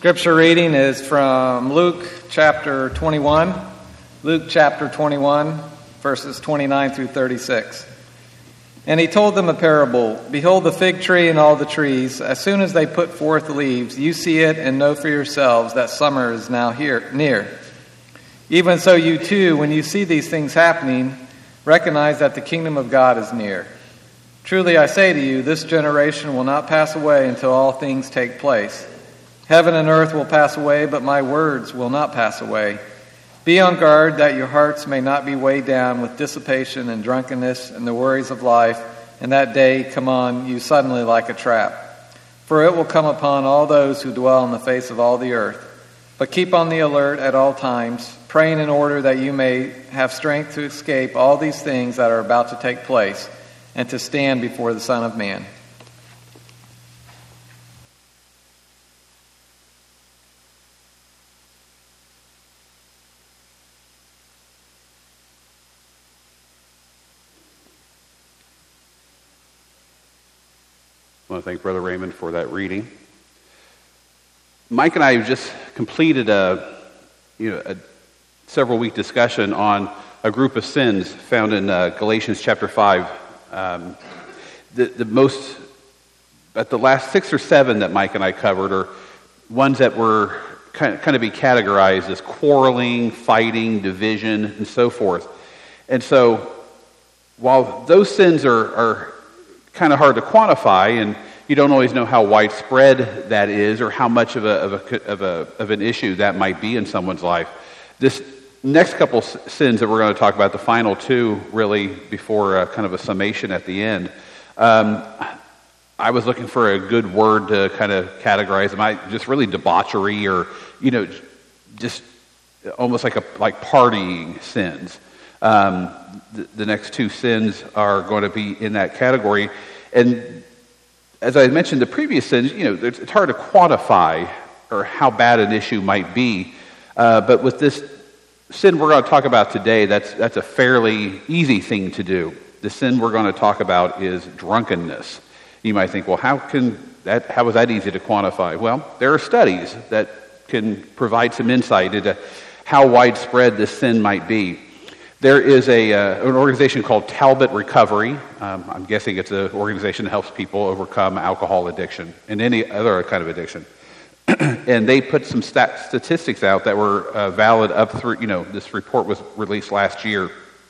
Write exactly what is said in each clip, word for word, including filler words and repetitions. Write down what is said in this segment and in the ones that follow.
Scripture reading is from Luke chapter twenty-one. Luke chapter twenty-one, verses twenty-nine through thirty-six. And he told them a parable. Behold, the fig tree and all the trees, as soon as they put forth leaves, you see it and know for yourselves that summer is now here near. Even so you too, when you see these things happening, recognize that the kingdom of God is near. Truly I say to you, this generation will not pass away until all things take place. Heaven and earth will pass away, but my words will not pass away. Be on guard that your hearts may not be weighed down with dissipation and drunkenness and the worries of life, and that day come on you suddenly like a trap. For it will come upon all those who dwell on the face of all the earth. But keep on the alert at all times, praying in order that you may have strength to escape all these things that are about to take place, and to stand before the Son of Man. I want to thank Brother Raymond for that reading. Mike and I have just completed a, you know, a several week discussion on a group of sins found in uh, Galatians chapter five. Um, the, the most, but the last six or seven that Mike and I covered are ones that were kind of, kind of be categorized as quarreling, fighting, division, and so forth. And so, while those sins are, are kind of hard to quantify, and you don't always know how widespread that is, or how much of a of a of a of an issue that might be in someone's life. This next couple sins that we're going to talk about, the final two, really before uh, kind of a summation at the end. Um, I was looking for a good word to kind of categorize them. I just really debauchery, or you know, just almost like a like partying sins. Um, the, the next two sins are going to be in that category. And as I mentioned, the previous sins, you know, it's hard to quantify or how bad an issue might be. Uh, but with this sin we're going to talk about today, that's that's a fairly easy thing to do. The sin we're going to talk about is drunkenness. You might think, well, how can that? How is that easy to quantify? Well, there are studies that can provide some insight into how widespread this sin might be. There is a uh, an organization called Talbot Recovery. Um, I'm guessing it's an organization that helps people overcome alcohol addiction and any other kind of addiction. And they put some stat- statistics out that were uh, valid up through, you know, this report was released last year.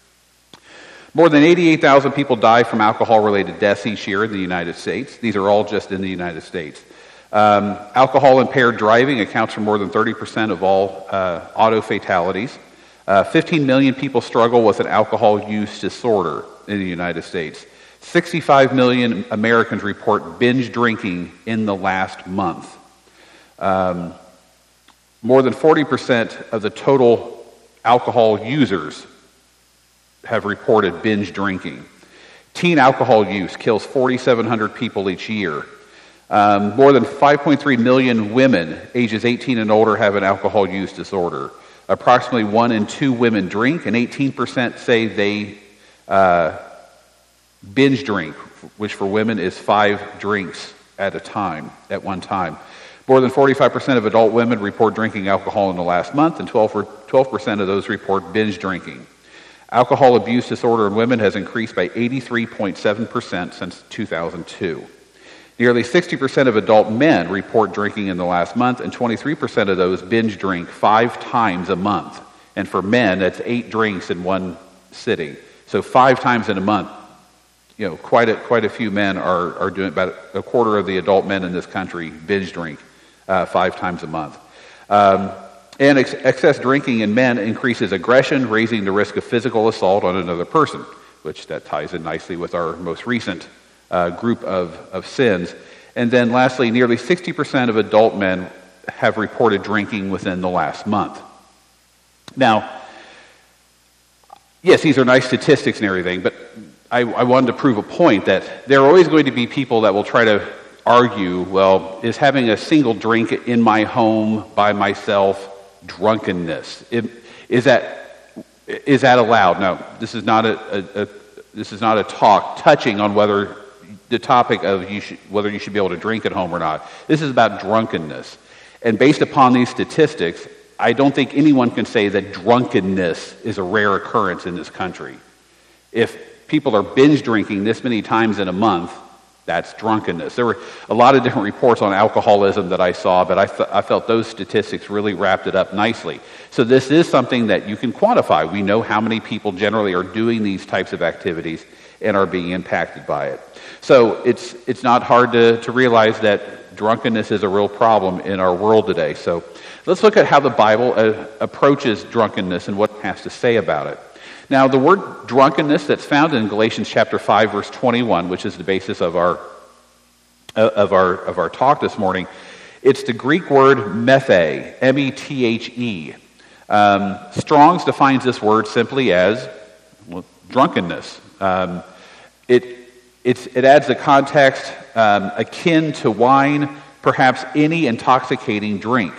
More than eighty-eight thousand people die from alcohol-related deaths each year in the United States. These are all just in the United States. Um, alcohol-impaired driving accounts for more than thirty percent of all uh, auto fatalities. Uh, fifteen million people struggle with an alcohol use disorder in the United States. sixty-five million Americans report binge drinking in the last month. Um, more than forty percent of the total alcohol users have reported binge drinking. Teen alcohol use kills forty-seven hundred people each year. Um, more than five point three million women ages eighteen and older have an alcohol use disorder. Approximately one in two women drink, and eighteen percent say they uh, binge drink, which for women is five drinks at a time, at one time. More than forty-five percent of adult women report drinking alcohol in the last month, and twelve percent of those report binge drinking. Alcohol abuse disorder in women has increased by eighty-three point seven percent since two thousand two. Nearly sixty percent of adult men report drinking in the last month, and twenty-three percent of those binge drink five times a month. And for men, that's eight drinks in one sitting. So five times in a month, you know, quite a, quite a few men are, are doing, about a quarter of the adult men in this country binge drink uh, five times a month. Um, and ex- excess drinking in men increases aggression, raising the risk of physical assault on another person, which that ties in nicely with our most recent Uh, group of, of sins. And then lastly, nearly sixty percent of adult men have reported drinking within the last month. Now, yes, these are nice statistics and everything, but I, I wanted to prove a point that there are always going to be people that will try to argue, well, is having a single drink in my home by myself drunkenness? It, is that is that allowed? No, this is not a, a, a this is not a talk touching on whether the topic of you should, whether you should be able to drink at home or not. This is about drunkenness. And based upon these statistics, I don't think anyone can say that drunkenness is a rare occurrence in this country. If people are binge drinking this many times in a month, that's drunkenness. There were a lot of different reports on alcoholism that I saw, but I, th- I felt those statistics really wrapped it up nicely. So this is something that you can quantify. We know how many people generally are doing these types of activities and are being impacted by it. So it's it's not hard to, to realize that drunkenness is a real problem in our world today. So let's look at how the Bible uh, approaches drunkenness and what it has to say about it. Now, the word drunkenness that's found in Galatians chapter five, verse twenty-one, which is the basis of our uh, of our of our talk this morning, it's the Greek word methe, M E T H E. Um, Strong's defines this word simply as well, drunkenness. Um, it it's, it adds the context um, akin to wine, perhaps any intoxicating drink.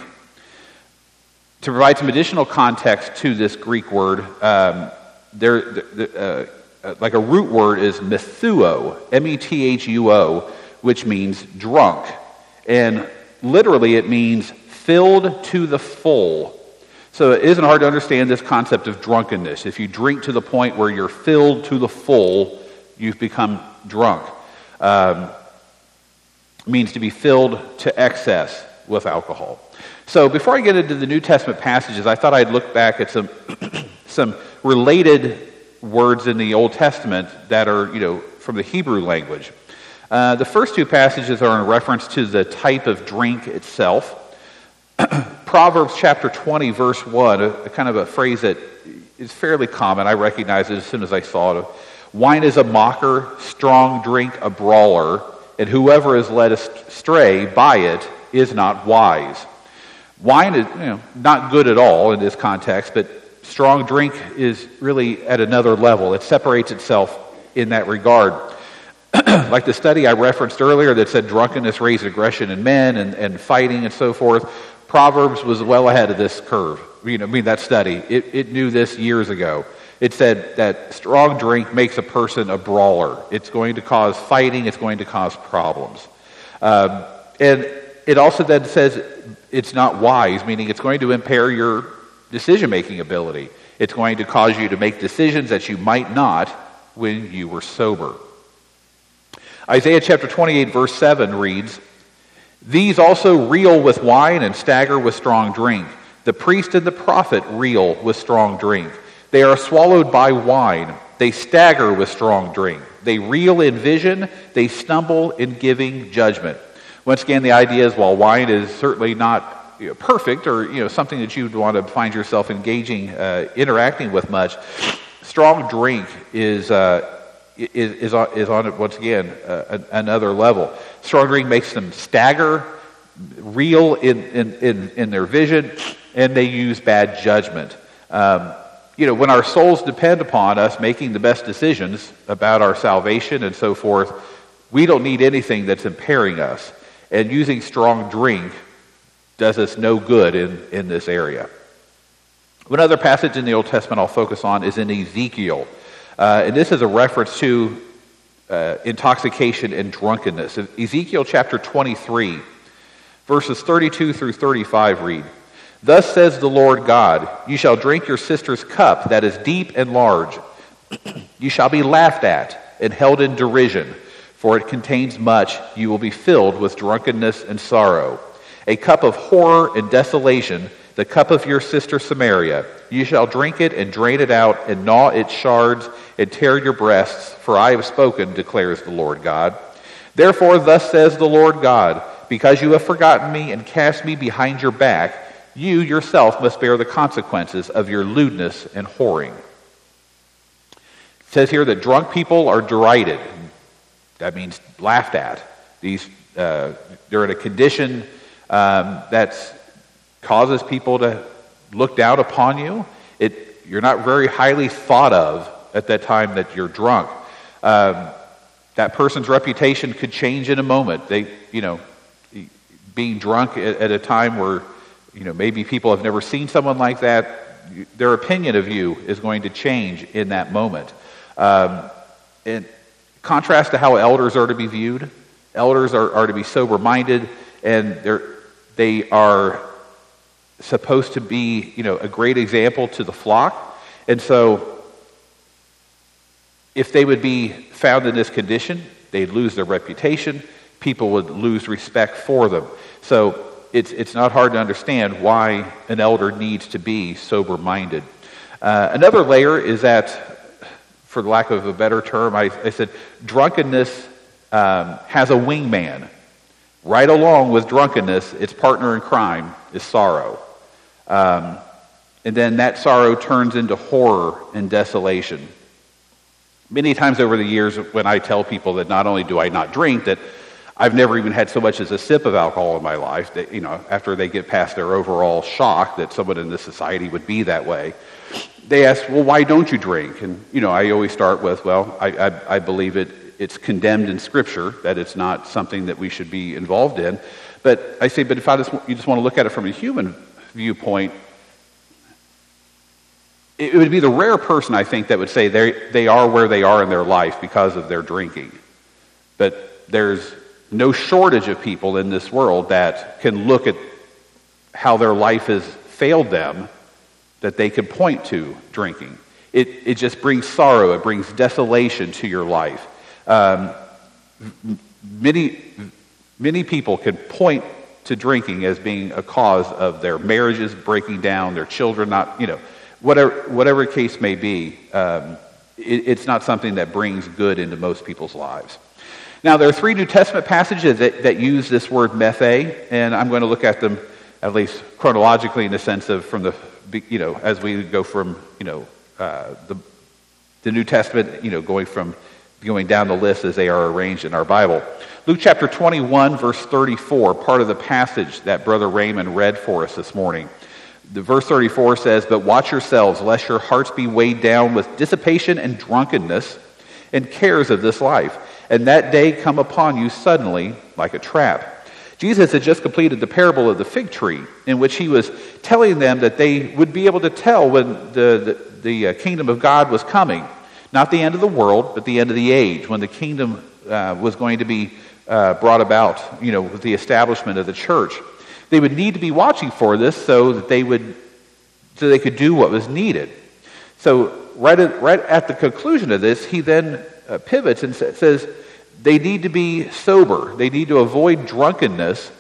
To provide some additional context to this Greek word, um, there, uh, uh, like a root word is methuo, M E T H U O, which means drunk. And literally it means filled to the full. So it isn't hard to understand this concept of drunkenness. If you drink to the point where you're filled to the full, you've become drunk. Um, it means to be filled to excess with alcohol. So before I get into the New Testament passages, I thought I'd look back at some some related words in the Old Testament that are, you know, from the Hebrew language. Uh, the first two passages are in reference to the type of drink itself. Proverbs chapter twenty, verse one, a, a kind of a phrase that is fairly common. I recognized it as soon as I saw it. Wine is a mocker, strong drink a brawler, and whoever is led astray by it is not wise. Wine is, you know, not good at all in this context, but strong drink is really at another level. It separates itself in that regard. Like the study I referenced earlier that said drunkenness raised aggression in men and, and fighting and so forth, Proverbs was well ahead of this curve. You know, I mean, that study, it, it knew this years ago. It said that strong drink makes a person a brawler. It's going to cause fighting. It's going to cause problems. Um, and it also then says it's not wise, meaning it's going to impair your decision-making ability. It's going to cause you to make decisions that you might not when you were sober. Isaiah chapter twenty-eight, verse seven reads, "These also reel with wine and stagger with strong drink. The priest and the prophet reel with strong drink. They are swallowed by wine. They stagger with strong drink. They reel in vision. They stumble in giving judgment." Once again, the idea is, while wine is certainly not, you know, perfect or, you know, something that you'd want to find yourself engaging, uh, interacting with much, strong drink is uh, is is on, is on it once again uh, another level. Strong drink makes them stagger, reel in in, in, in their vision, and they use bad judgment. Um, you know, when our souls depend upon us making the best decisions about our salvation and so forth, we don't need anything that's impairing us. And using strong drink does us no good in, in this area. One other passage in the Old Testament I'll focus on is in Ezekiel. Uh, and this is a reference to uh, intoxication and drunkenness. Ezekiel chapter twenty-three, verses thirty-two through thirty-five read, "Thus says the Lord God, you shall drink your sister's cup that is deep and large. You shall be laughed at and held in derision, for it contains much. You will be filled with drunkenness and sorrow. A cup of horror and desolation, the cup of your sister Samaria. You shall drink it and drain it out and gnaw its shards and tear your breasts, for I have spoken, declares the Lord God. Therefore thus says the Lord God, because you have forgotten me and cast me behind your back, you yourself must bear the consequences of your lewdness and whoring." It says here that drunk people are derided. That means laughed at. These uh, they're in a condition um, that causes people to look down upon you. It you're not very highly thought of at that time that you're drunk. Um, that person's reputation could change in a moment. They, you know, being drunk at, at a time where, you know, maybe people have never seen someone like that, their opinion of you is going to change in that moment. Um, and contrast to how elders are to be viewed. Elders are, are to be sober-minded, and they're They are supposed to be, you know, a great example to the flock. And so if they would be found in this condition, they'd lose their reputation. People would lose respect for them. So it's it's not hard to understand why an elder needs to be sober-minded. Uh, another layer is that, for the lack of a better term, I, I said drunkenness um, has a wingman. Right along with drunkenness, its partner in crime is sorrow. Um, and then that sorrow turns into horror and desolation. Many times over the years when I tell people that not only do I not drink, that I've never even had so much as a sip of alcohol in my life, that, you know, after they get past their overall shock that someone in this society would be that way, they ask, well, why don't you drink? And, you know, I always start with, well, I, I, I believe it, it's condemned in Scripture, that it's not something that we should be involved in. But I say, but if I just, you just want to look at it from a human viewpoint, it would be the rare person, I think, that would say they they are where they are in their life because of their drinking. But there's no shortage of people in this world that can look at how their life has failed them, that they can point to drinking. It it just brings sorrow, it brings desolation to your life. Um, many many people can point to drinking as being a cause of their marriages breaking down, their children not, you know, whatever whatever case may be. Um, it, it's not something that brings good into most people's lives. Now, there are three New Testament passages that, that use this word methe, and I'm going to look at them at least chronologically in the sense of from the, you know, as we go from, you know, uh, the the New Testament, you know, going from going down the list as they are arranged in our Bible. Luke chapter twenty-one, verse thirty-four, part of the passage that Brother Raymond read for us this morning. The verse thirty-four says, "But watch yourselves, lest your hearts be weighed down with dissipation and drunkenness and cares of this life, and that day come upon you suddenly like a trap." Jesus had just completed the parable of the fig tree, in which he was telling them that they would be able to tell when the, the, the uh, kingdom of God was coming. Not the end of the world, but the end of the age, when the kingdom uh, was going to be uh, brought about, you know, with the establishment of the church. They would need to be watching for this so that they would, so they could do what was needed. So right at, right at the conclusion of this, he then uh, pivots and sa- says they need to be sober. They need to avoid drunkenness,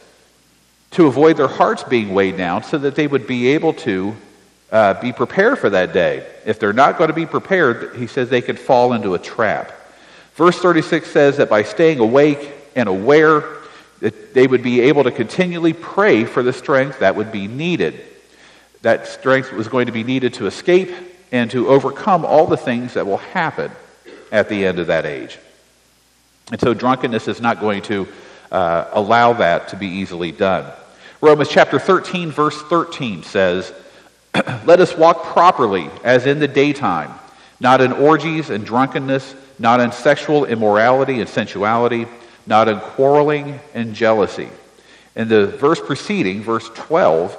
to avoid their hearts being weighed down, so that they would be able to uh, be prepared for that day. If they're not going to be prepared, he says they could fall into a trap. Verse thirty-six says that by staying awake and aware, that they would be able to continually pray for the strength that would be needed. That strength was going to be needed to escape and to overcome all the things that will happen at the end of that age. And so drunkenness is not going to uh, allow that to be easily done. Romans chapter thirteen, verse thirteen says, "Let us walk properly as in the daytime, not in orgies and drunkenness, not in sexual immorality and sensuality, not in quarreling and jealousy." In the verse preceding, verse twelve,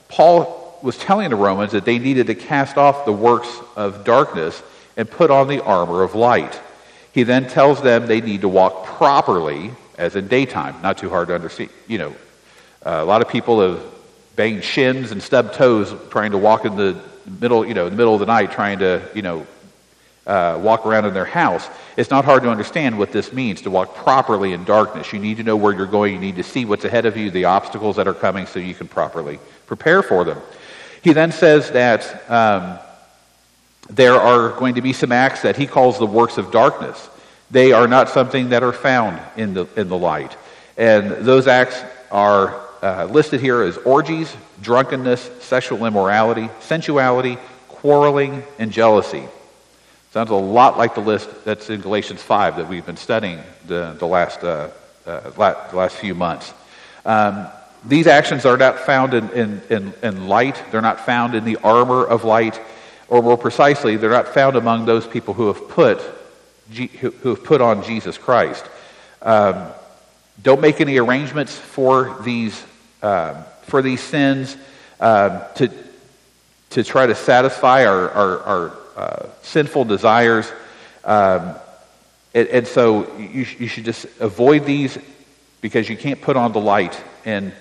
Paul was telling the Romans that they needed to cast off the works of darkness and put on the armor of light. He then tells them they need to walk properly as in daytime. Not too hard to understand. You know, uh, a lot of people have banged shins and stubbed toes trying to walk in the middle, you know, in the middle of the night, trying to, you know, uh, walk around in their house. It's not hard to understand what this means, to walk properly in darkness. You need to know where you're going. You need to see what's ahead of you, the obstacles that are coming, so you can properly prepare for them. He then says that um, there are going to be some acts that he calls the works of darkness. They are not something that are found in the in the light. And those acts are uh, listed here as orgies, drunkenness, sexual immorality, sensuality, quarreling, and jealousy. Sounds a lot like the list that's in Galatians five that we've been studying the, the, last, uh, uh, la- the last few months. Um, these actions are not found in, in, in, in light. They're not found in the armor of light. Or more precisely, they're not found among those people who have put who have put on Jesus Christ. Um, don't make any arrangements for these uh, for these sins uh, to to try to satisfy our our, our uh, sinful desires, um, and, and so you, you should just avoid these because you can't put on the light. And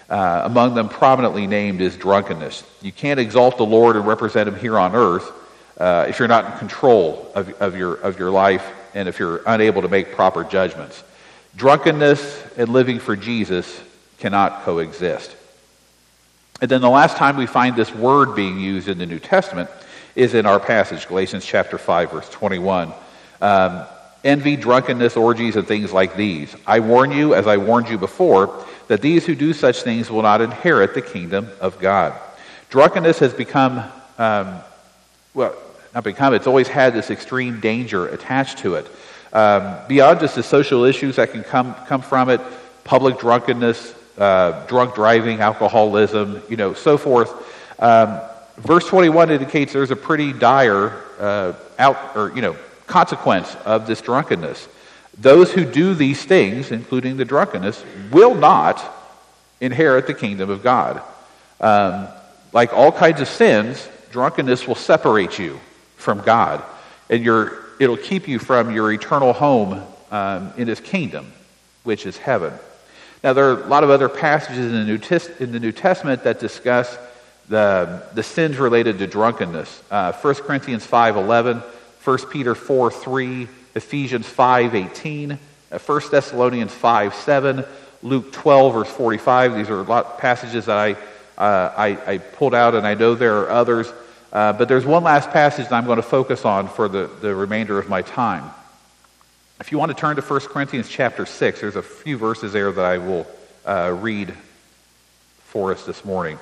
Uh, among them prominently named is drunkenness. You can't exalt the Lord and represent him here on earth uh, if you're not in control of, of, your, of your life and if you're unable to make proper judgments. Drunkenness and living for Jesus cannot coexist. And then the last time we find this word being used in the New Testament is in our passage, Galatians chapter five, verse twenty-one. Um, Envy, drunkenness, orgies, and things like these. I warn you, as I warned you before, that these who do such things will not inherit the kingdom of God. Drunkenness has become, um, well, not become, it's always had this extreme danger attached to it. Um, beyond just the social issues that can come, come from it, public drunkenness, uh, drunk driving, alcoholism, you know, so forth. Um, verse twenty-one indicates there's a pretty dire uh, out, or, you know, consequence of this drunkenness. Those who do these things, including the drunkenness, will not inherit the kingdom of God. Um, like all kinds of sins, drunkenness will separate you from God, and your, it'll keep you from your eternal home um, in his kingdom, which is heaven. Now, there are a lot of other passages in the New, Tes- in the New Testament that discuss the, the sins related to drunkenness. Uh, First Corinthians five eleven, First Peter four three, Ephesians five eighteen, First Thessalonians five seven, Luke twelve, verse forty-five. These are a lot of passages that I, uh, I, I pulled out, and I know there are others. Uh, but there's one last passage that I'm going to focus on for the, the remainder of my time. If you want to turn to First Corinthians chapter six, there's a few verses there that I will uh, read for us this morning.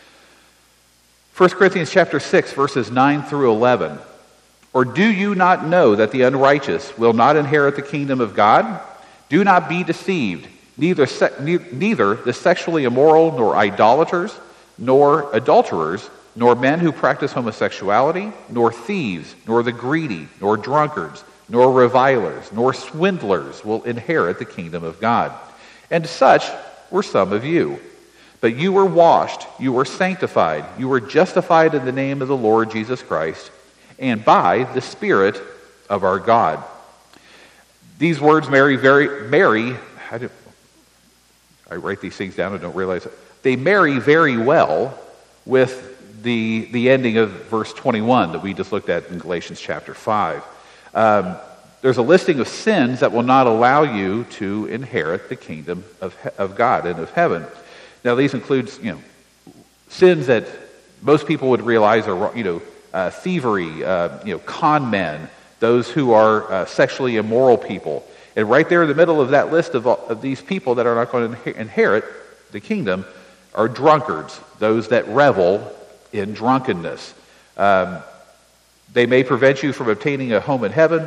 First Corinthians chapter six, verses nine through eleven. Or do you not know that the unrighteous will not inherit the kingdom of God? Do not be deceived. Neither, se- ne- neither the sexually immoral, nor idolaters, nor adulterers, nor men who practice homosexuality, nor thieves, nor the greedy, nor drunkards, nor revilers, nor swindlers will inherit the kingdom of God. And such were some of you. But you were washed, you were sanctified, you were justified in the name of the Lord Jesus Christ, and by the Spirit of our God. These words marry very, marry, I, do, I write these things down and don't realize it. They marry very well with the, the ending of verse twenty-one that we just looked at in Galatians chapter five. Um, there's a listing of sins that will not allow you to inherit the kingdom of, of God and of heaven. Now, these include, you know, sins that most people would realize are, you know, Uh, thievery, uh, you know, con men, those who are uh, sexually immoral people. And right there in the middle of that list of, of these people that are not going to inherit the kingdom are drunkards, those that revel in drunkenness. Um, they may prevent you from obtaining a home in heaven,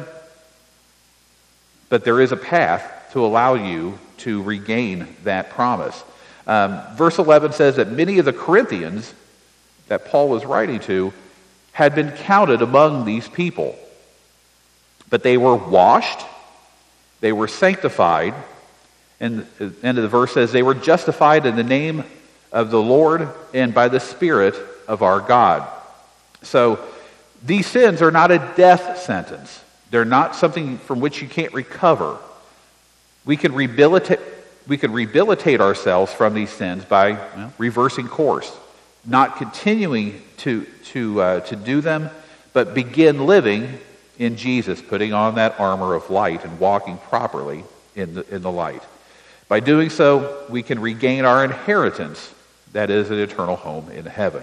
but there is a path to allow you to regain that promise. Um, verse eleven says that many of the Corinthians that Paul was writing to had been counted among these people. But they were washed, they were sanctified, and the end of the verse says they were justified in the name of the Lord and by the Spirit of our God. So these sins are not a death sentence. They're not something from which you can't recover. We can rehabilitate, we can rehabilitate ourselves from these sins by, you know, reversing course. Not continuing to to uh, to do them, but begin living in Jesus, putting on that armor of light and walking properly in the in the light. By doing so, we can regain our inheritance, that is an eternal home in heaven.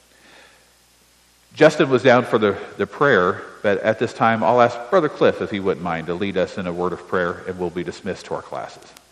Justin was down for the, the prayer, but at this time I'll ask Brother Cliff if he wouldn't mind to lead us in a word of prayer, and we'll be dismissed to our classes.